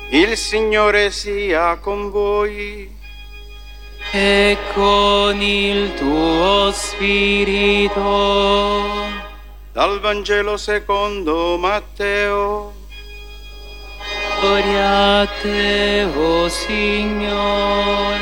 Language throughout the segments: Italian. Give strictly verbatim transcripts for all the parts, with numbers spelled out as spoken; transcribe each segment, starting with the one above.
Il Signore sia con voi. E con il tuo spirito. Dal Vangelo secondo Matteo. Gloria a te, o Signore.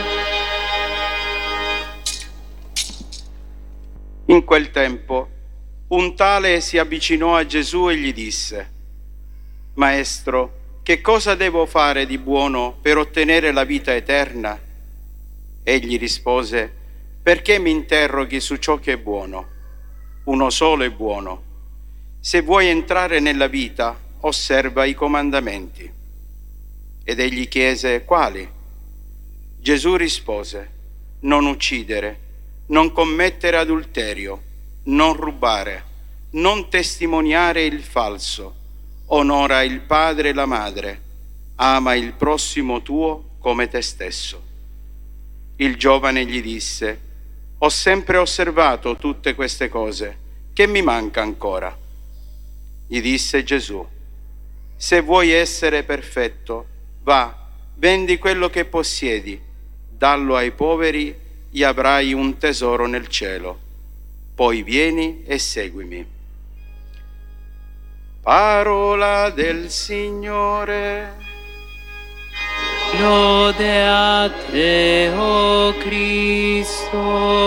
In quel tempo un tale si avvicinò a Gesù e gli disse: Maestro, che cosa devo fare di buono per ottenere la vita eterna? Egli rispose: perché mi interroghi su ciò che è buono? Uno solo è buono. Se vuoi entrare nella vita, osserva i comandamenti. Ed egli chiese: quali? Gesù rispose: non uccidere, non commettere adulterio, non rubare, non testimoniare il falso, onora il padre e la madre, ama il prossimo tuo come te stesso. Il giovane gli disse: ho sempre osservato tutte queste cose, che mi manca ancora? Gli disse Gesù: se vuoi essere perfetto, va, vendi quello che possiedi, dallo ai poveri e avrai un tesoro nel cielo. Poi vieni e seguimi. Parola del Signore. Lode a te, o Cristo.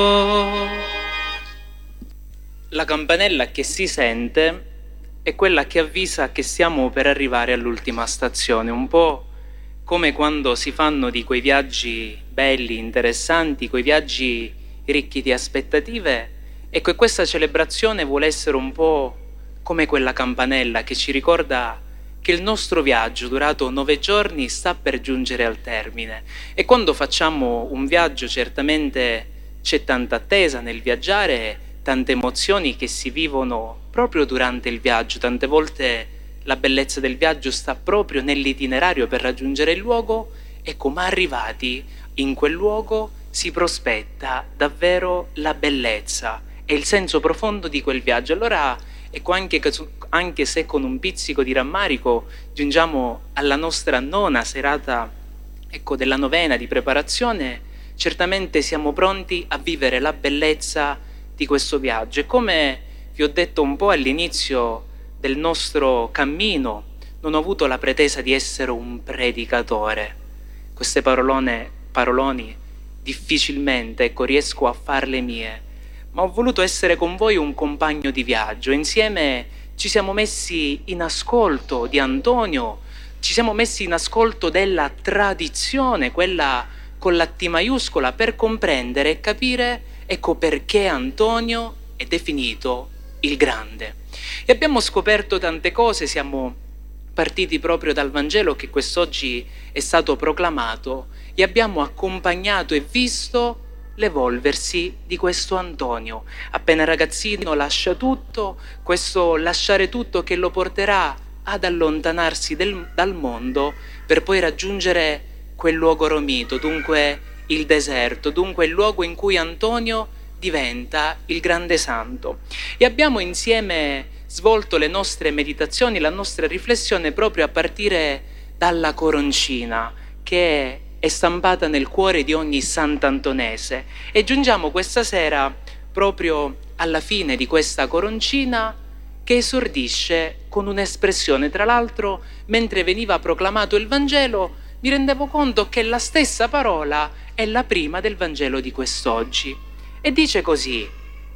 La campanella che si sente è quella che avvisa che stiamo per arrivare all'ultima stazione, un po' come quando si fanno di quei viaggi belli, interessanti, quei viaggi ricchi di aspettative. Ecco, e questa celebrazione vuole essere un po' come quella campanella che ci ricorda che il nostro viaggio durato nove giorni sta per giungere al termine. E quando facciamo un viaggio certamente c'è tanta attesa nel viaggiare, tante emozioni che si vivono proprio durante il viaggio. Tante volte la bellezza del viaggio sta proprio nell'itinerario per raggiungere il luogo. Ecco, ma arrivati in quel luogo si prospetta davvero la bellezza e il senso profondo di quel viaggio. Allora, ecco, anche, anche se con un pizzico di rammarico giungiamo alla nostra nona serata, ecco, della novena di preparazione, certamente siamo pronti a vivere la bellezza di questo viaggio. E come vi ho detto un po' all'inizio del nostro cammino, non ho avuto la pretesa di essere un predicatore. Queste parolone, paroloni difficilmente, ecco, riesco a farle mie, ma ho voluto essere con voi un compagno di viaggio. Insieme ci siamo messi in ascolto di Antonio, ci siamo messi in ascolto della tradizione, quella con la T maiuscola, per comprendere e capire, ecco, perché Antonio è definito il Grande. E abbiamo scoperto tante cose, siamo partiti proprio dal Vangelo che quest'oggi è stato proclamato e abbiamo accompagnato e visto l'evolversi di questo Antonio. Appena ragazzino lascia tutto, questo lasciare tutto che lo porterà ad allontanarsi del, dal mondo per poi raggiungere quel luogo romito, dunque il deserto, dunque il luogo in cui Antonio diventa il grande santo. E abbiamo insieme svolto le nostre meditazioni, la nostra riflessione proprio a partire dalla coroncina che è stampata nel cuore di ogni sant'antonese, e giungiamo questa sera proprio alla fine di questa coroncina che esordisce con un'espressione. Tra l'altro, mentre veniva proclamato il Vangelo, mi rendevo conto che la stessa parola è la prima del Vangelo di quest'oggi e dice così: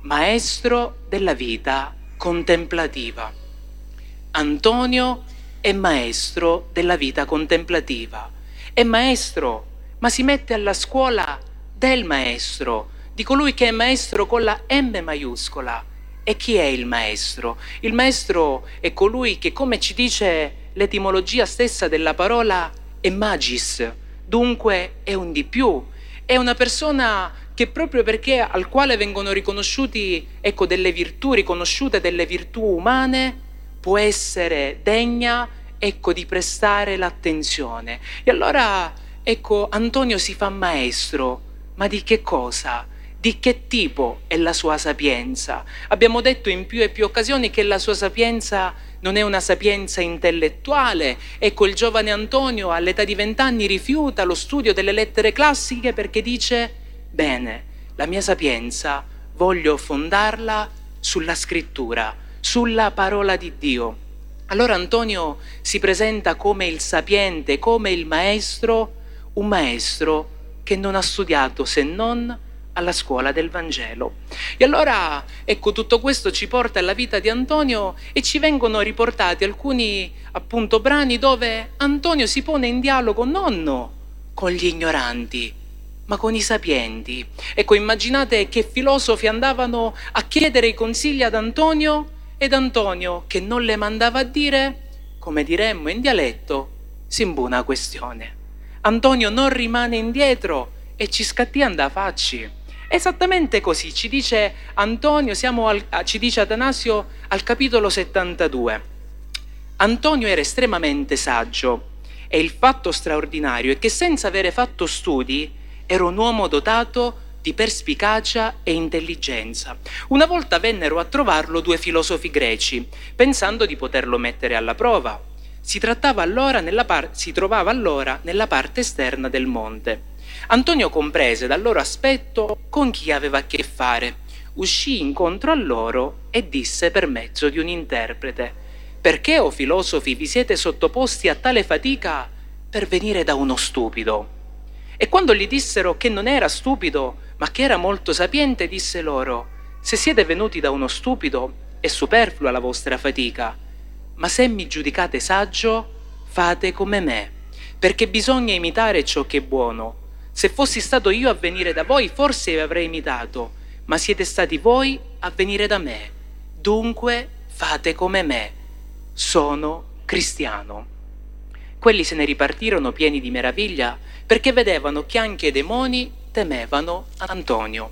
maestro della vita contemplativa. Antonio è maestro della vita contemplativa. È maestro, ma si mette alla scuola del maestro, di colui che è maestro con la M maiuscola. E chi è il maestro? Il maestro è colui che, come ci dice l'etimologia stessa della parola, è magis, dunque è un di più, è una persona che proprio perché al quale vengono riconosciuti, ecco, delle virtù, riconosciute delle virtù umane, può essere degna, ecco, di prestare l'attenzione. E allora, ecco, Antonio si fa maestro, ma di che cosa? Di che tipo è la sua sapienza? Abbiamo detto in più e più occasioni che la sua sapienza non è una sapienza intellettuale. Ecco, il giovane Antonio all'età di vent'anni rifiuta lo studio delle lettere classiche perché dice: bene, la mia sapienza voglio fondarla sulla scrittura, sulla parola di Dio. Allora Antonio si presenta come il sapiente, come il maestro, un maestro che non ha studiato se non alla scuola del Vangelo. E allora, ecco, tutto questo ci porta alla vita di Antonio e ci vengono riportati alcuni, appunto, brani dove Antonio si pone in dialogo non con gli ignoranti, ma con i sapienti. Ecco, immaginate che filosofi andavano a chiedere i consigli ad Antonio ed Antonio, che non le mandava a dire, come diremmo in dialetto, si imbuna questione. Antonio non rimane indietro e ci scattia da facci. Esattamente così ci dice Antonio, siamo al, ci dice Atanasio al capitolo settantadue. Antonio era estremamente saggio e il fatto straordinario è che senza avere fatto studi era un uomo dotato di perspicacia e intelligenza. Una volta vennero a trovarlo due filosofi greci, pensando di poterlo mettere alla prova. Si, trattava allora nella par- si trovava allora nella parte esterna del monte. Antonio comprese dal loro aspetto con chi aveva a che fare, uscì incontro a loro e disse per mezzo di un interprete: perché, o filosofi, vi siete sottoposti a tale fatica per venire da uno stupido? E quando gli dissero che non era stupido, ma che era molto sapiente, disse loro: se siete venuti da uno stupido, è superflua la vostra fatica, ma se mi giudicate saggio, fate come me, perché bisogna imitare ciò che è buono. Se fossi stato io a venire da voi, forse vi avrei imitato, ma siete stati voi a venire da me. Dunque fate come me. Sono cristiano. Quelli se ne ripartirono pieni di meraviglia, perché vedevano che anche i demoni temevano Antonio.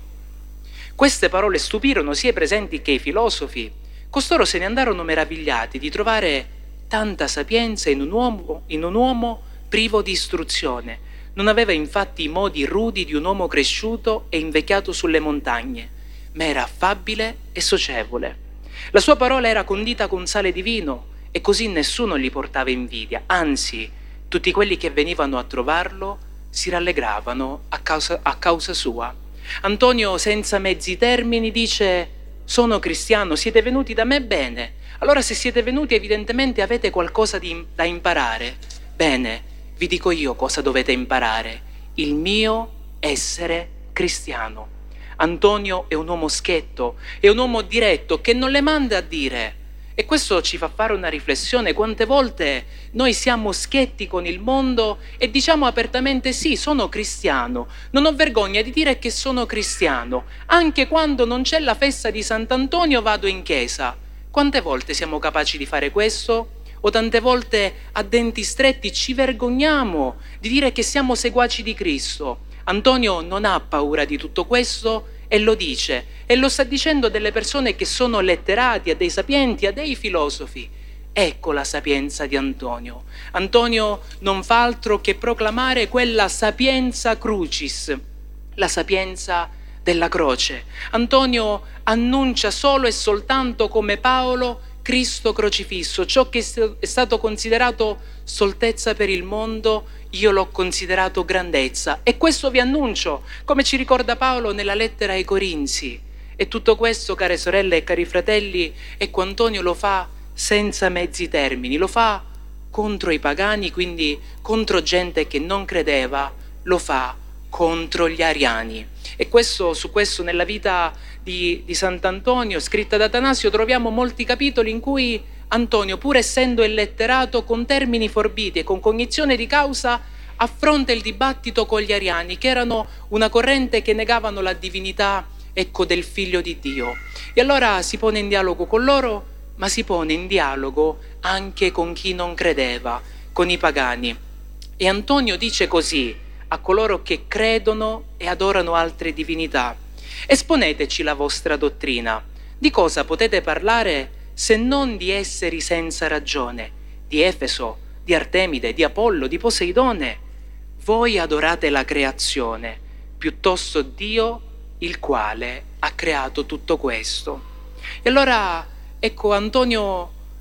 Queste parole stupirono sia i presenti che i filosofi. Costoro se ne andarono meravigliati di trovare tanta sapienza in un uomo, in un uomo privo di istruzione. Non aveva infatti i modi rudi di un uomo cresciuto e invecchiato sulle montagne, ma era affabile e socievole. La sua parola era condita con sale divino e così nessuno gli portava invidia, anzi, tutti quelli che venivano a trovarlo si rallegravano a causa, a causa sua. Antonio, senza mezzi termini, dice: sono cristiano, siete venuti da me? Bene. Allora, se siete venuti, evidentemente avete qualcosa di, da imparare. Bene. Vi dico io cosa dovete imparare: il mio essere cristiano. Antonio è un uomo schietto, è un uomo diretto che non le manda a dire. E questo ci fa fare una riflessione: quante volte noi siamo schietti con il mondo e diciamo apertamente: sì, sono cristiano, non ho vergogna di dire che sono cristiano, anche quando non c'è la festa di Sant'Antonio vado in chiesa. Quante volte siamo capaci di fare questo? O tante volte a denti stretti ci vergogniamo di dire che siamo seguaci di Cristo. Antonio non ha paura di tutto questo e lo dice, e lo sta dicendo delle persone che sono letterati, a dei sapienti, a dei filosofi. Ecco la sapienza di Antonio. Antonio non fa altro che proclamare quella sapienza crucis, la sapienza della croce. Antonio annuncia solo e soltanto come Paolo Cristo crocifisso, ciò che è stato considerato stoltezza per il mondo, io l'ho considerato grandezza. E questo vi annuncio, come ci ricorda Paolo nella lettera ai Corinzi. E tutto questo, care sorelle e cari fratelli, ecco, Antonio lo fa senza mezzi termini, lo fa contro i pagani, quindi contro gente che non credeva, lo fa contro gli ariani. E questo, su questo nella vita di, di Sant'Antonio, scritta da Atanasio, troviamo molti capitoli in cui Antonio, pur essendo illetterato, con termini forbiti e con cognizione di causa, affronta il dibattito con gli ariani, che erano una corrente che negavano la divinità, ecco, del Figlio di Dio. E allora si pone in dialogo con loro, ma si pone in dialogo anche con chi non credeva, con i pagani. E Antonio dice così a coloro che credono e adorano altre divinità: esponeteci la vostra dottrina. Di cosa potete parlare se non di esseri senza ragione, di Efeso, di Artemide, di Apollo, di Poseidone? Voi adorate la creazione, piuttosto Dio, il quale ha creato tutto questo. E allora, ecco, Antonio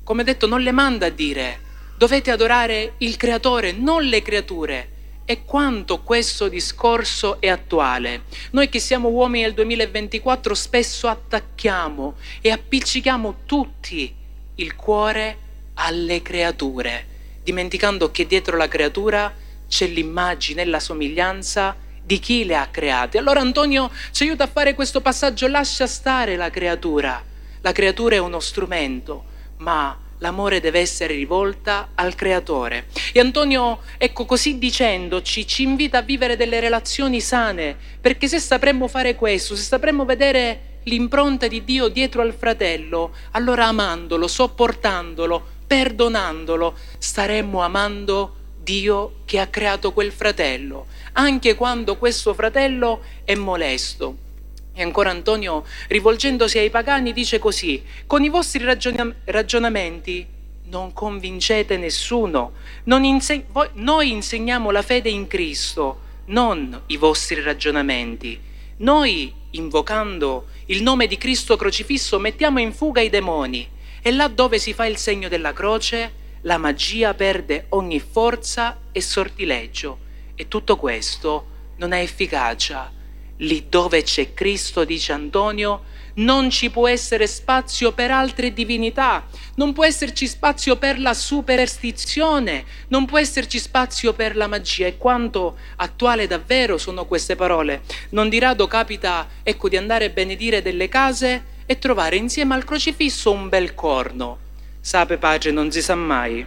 come detto, non le manda a dire dovete adorare il creatore, non le creature. E quanto questo discorso è attuale. Noi che siamo uomini del duemilaventiquattro spesso attacchiamo e appiccichiamo tutti il cuore alle creature, dimenticando che dietro la creatura c'è l'immagine e la somiglianza di chi le ha create. Allora Antonio ci aiuta a fare questo passaggio: lascia stare la creatura. La creatura è uno strumento, ma l'amore deve essere rivolta al creatore. E Antonio, ecco, così dicendoci, ci invita a vivere delle relazioni sane, perché se sapremmo fare questo, se sapremmo vedere l'impronta di Dio dietro al fratello, allora amandolo, sopportandolo, perdonandolo, staremmo amando Dio che ha creato quel fratello, anche quando questo fratello è molesto. E ancora Antonio, rivolgendosi ai pagani, dice così: con i vostri ragion- ragionamenti non convincete nessuno, non inse- voi- noi insegniamo la fede in Cristo, non i vostri ragionamenti. Noi, invocando il nome di Cristo crocifisso, mettiamo in fuga i demoni, e là dove si fa il segno della croce, la magia perde ogni forza e sortileggio, e tutto questo non ha efficacia. Lì dove c'è Cristo, dice Antonio, non ci può essere spazio per altre divinità, non può esserci spazio per la superstizione, non può esserci spazio per la magia. E quanto attuale davvero sono queste parole. Non di rado capita, ecco, di andare a benedire delle case e trovare insieme al crocifisso un bel corno. Sape pace, non si sa mai.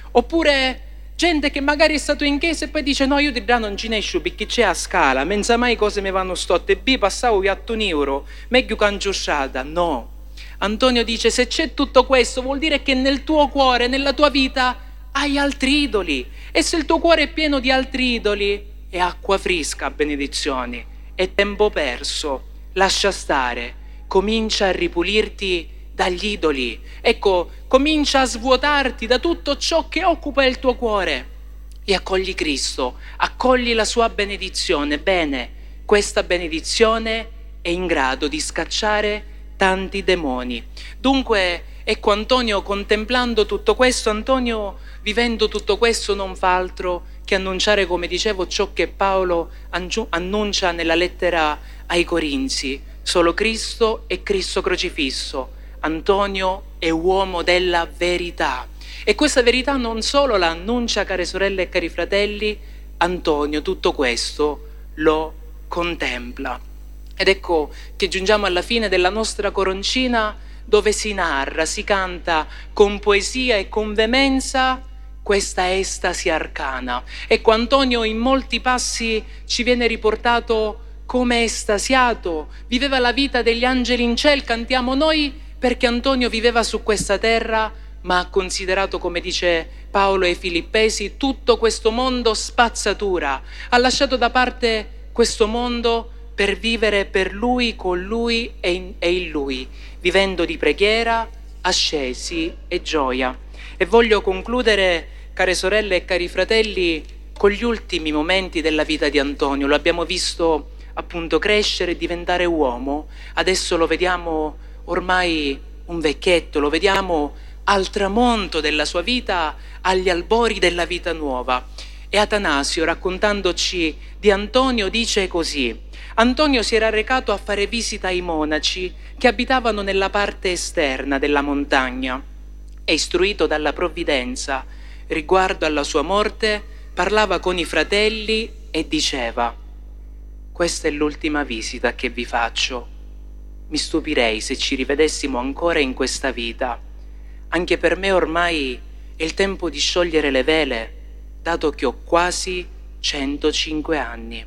Oppure gente che magari è stato in chiesa e poi dice: no, io di là non ci ne esco perché c'è a scala, menza mai cose mi vanno stotte, e bi passavo piatto un euro, meglio cangiusciata. No. Antonio dice: se c'è tutto questo vuol dire che nel tuo cuore, nella tua vita hai altri idoli, e se il tuo cuore è pieno di altri idoli è acqua fresca, benedizioni, è tempo perso. Lascia stare, comincia a ripulirti dagli idoli, ecco, comincia a svuotarti da tutto ciò che occupa il tuo cuore e accogli Cristo, accogli la sua benedizione. Bene, questa benedizione è in grado di scacciare tanti demoni. Dunque, ecco, Antonio, contemplando tutto questo, Antonio, vivendo tutto questo, non fa altro che annunciare, come dicevo, ciò che Paolo annuncia nella lettera ai Corinzi: solo Cristo e Cristo crocifisso. Antonio è uomo della verità, e questa verità non solo la annuncia, care sorelle e cari fratelli, Antonio tutto questo lo contempla. Ed ecco che giungiamo alla fine della nostra coroncina, dove si narra, si canta con poesia e con veemenza questa estasi arcana. Ecco, Antonio in molti passi ci viene riportato come estasiato, viveva la vita degli angeli in cielo, cantiamo noi, perché Antonio viveva su questa terra, ma ha considerato, come dice Paolo ai Filippesi, tutto questo mondo spazzatura. Ha lasciato da parte questo mondo per vivere per Lui, con Lui e in, e in Lui, vivendo di preghiera, ascesi e gioia. E voglio concludere, care sorelle e cari fratelli, con gli ultimi momenti della vita di Antonio. Lo abbiamo visto appunto crescere e diventare uomo, adesso lo vediamo ormai un vecchietto, lo vediamo al tramonto della sua vita, agli albori della vita nuova. E Atanasio, raccontandoci di Antonio, dice così: Antonio si era recato a fare visita ai monaci che abitavano nella parte esterna della montagna, e istruito dalla provvidenza riguardo alla sua morte, parlava con i fratelli e diceva: questa è l'ultima visita che vi faccio. Mi stupirei se ci rivedessimo ancora in questa vita. Anche per me ormai è il tempo di sciogliere le vele, dato che ho quasi centocinque anni.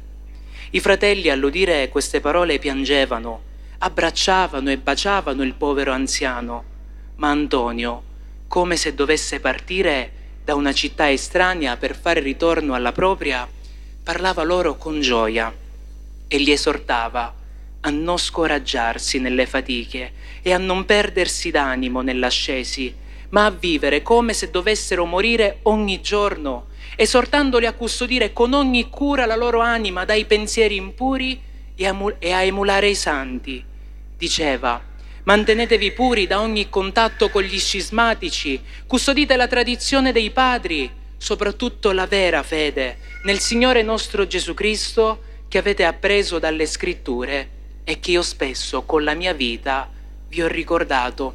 I fratelli all'udire queste parole piangevano, abbracciavano e baciavano il povero anziano, ma Antonio, come se dovesse partire da una città estranea per fare ritorno alla propria, parlava loro con gioia e li esortava a non scoraggiarsi nelle fatiche e a non perdersi d'animo nell'ascesi, ma a vivere come se dovessero morire ogni giorno, esortandoli a custodire con ogni cura la loro anima dai pensieri impuri e a, e a emulare i santi. Diceva: Mantenetevi puri da ogni contatto con gli scismatici, custodite la tradizione dei padri, soprattutto la vera fede nel Signore nostro Gesù Cristo che avete appreso dalle Scritture e che io spesso con la mia vita vi ho ricordato.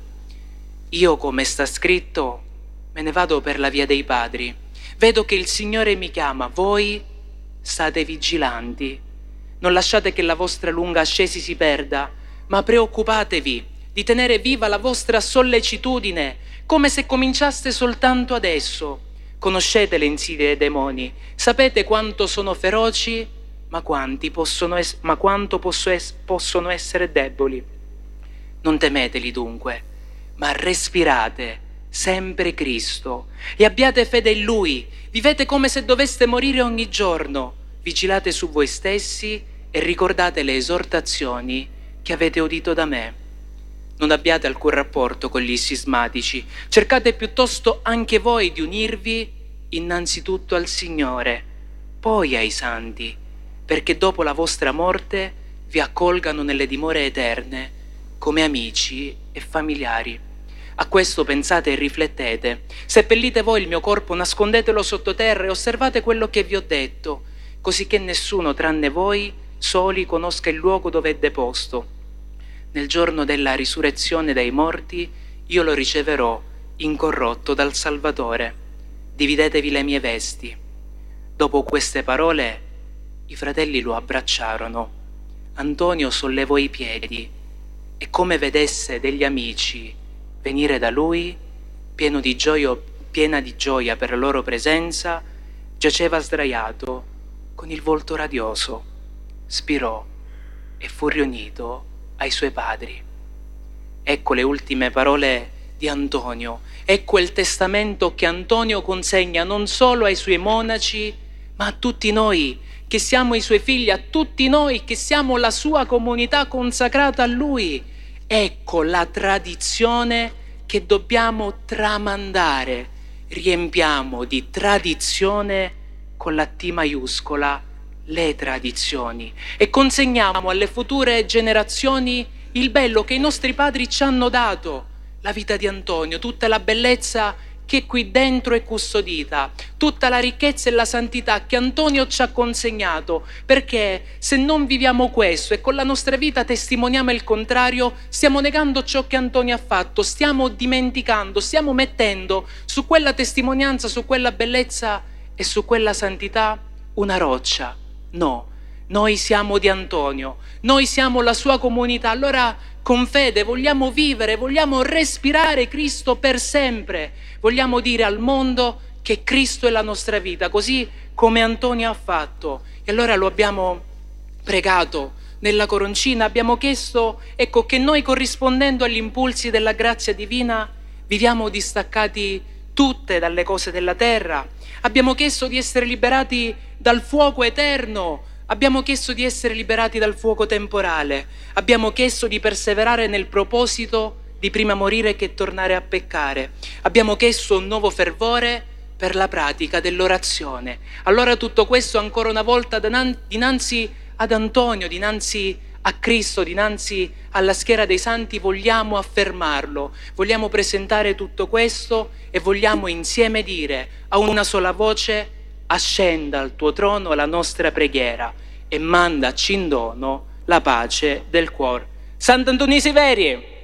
Io, come sta scritto, me ne vado per la via dei padri. Vedo che il Signore mi chiama, voi state vigilanti. Non lasciate che la vostra lunga ascesi si perda, ma preoccupatevi di tenere viva la vostra sollecitudine, come se cominciaste soltanto adesso. Conoscete le insidie dei demoni, sapete quanto sono feroci, ma, quanti possono es- ma quanto posso es- possono essere deboli. Non temeteli dunque, ma respirate sempre Cristo e abbiate fede in Lui. Vivete come se doveste morire ogni giorno. Vigilate su voi stessi e ricordate le esortazioni che avete udito da me. Non abbiate alcun rapporto con gli scismatici. Cercate piuttosto anche voi di unirvi innanzitutto al Signore, poi ai santi, perché dopo la vostra morte vi accolgano nelle dimore eterne come amici e familiari. A questo pensate e riflettete. Seppellite voi il mio corpo, nascondetelo sottoterra e osservate quello che vi ho detto, così che nessuno tranne voi soli conosca il luogo dove è deposto. Nel giorno della risurrezione dai morti io lo riceverò incorrotto dal Salvatore. Dividetevi le mie vesti. Dopo queste parole i fratelli lo abbracciarono. Antonio sollevò i piedi e, come vedesse degli amici venire da lui, pieno di gioia, piena di gioia per la loro presenza, giaceva sdraiato con il volto radioso. Spirò e fu riunito ai suoi padri. Ecco le ultime parole di Antonio. Ecco il testamento che Antonio consegna non solo ai suoi monaci, ma a tutti noi che siamo i suoi figli, a tutti noi che siamo la sua comunità consacrata a lui. Ecco la tradizione che dobbiamo tramandare. Riempiamo di tradizione con la T maiuscola le tradizioni e consegniamo alle future generazioni il bello che i nostri padri ci hanno dato, la vita di Antonio, tutta la bellezza che qui dentro è custodita, tutta la ricchezza e la santità che Antonio ci ha consegnato, perché se non viviamo questo e con la nostra vita testimoniamo il contrario, stiamo negando ciò che Antonio ha fatto, stiamo dimenticando, stiamo mettendo su quella testimonianza, su quella bellezza e su quella santità una roccia. No, noi siamo di Antonio, noi siamo la sua comunità, allora con fede vogliamo vivere, vogliamo respirare Cristo per sempre, vogliamo dire al mondo che Cristo è la nostra vita, così come Antonio ha fatto. E allora lo abbiamo pregato nella coroncina, abbiamo chiesto, ecco, che noi, corrispondendo agli impulsi della grazia divina, viviamo distaccati tutte dalle cose della terra. Abbiamo chiesto di essere liberati dal fuoco eterno, abbiamo chiesto di essere liberati dal fuoco temporale, abbiamo chiesto di perseverare nel proposito di prima morire che tornare a peccare, abbiamo chiesto un nuovo fervore per la pratica dell'orazione. Allora tutto questo ancora una volta dinanzi ad Antonio, dinanzi a Cristo, dinanzi alla schiera dei santi vogliamo affermarlo, vogliamo presentare tutto questo e vogliamo insieme dire a una sola voce: ascenda al tuo trono la nostra preghiera e mandaci in dono la pace del cuore. Sant'Antonio Severi!